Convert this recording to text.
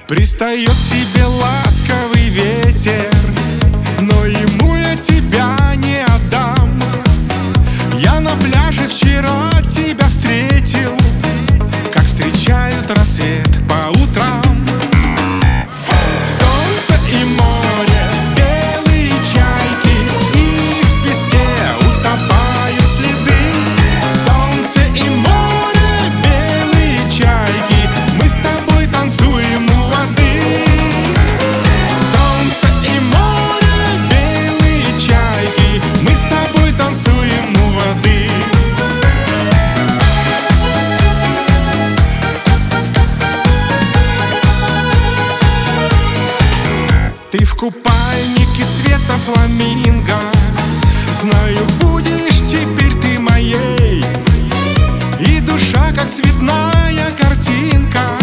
Пристает к тебе ласковый ветер, но ему я тебя не отдам. Я на пляже вчера тебя встретил, как встречают рассвет по утрам. Солнце и море, белые чайки, и в песке утопают следы. Солнце и море, белые чайки, мы с тобой танцуем у воды. Солнце и море, белые чайки, мы с тобой танцуем у воды. Ты в купальнике цвета фламинго, знаю, будешь теперь ты моей. И душа, как цветная картинка,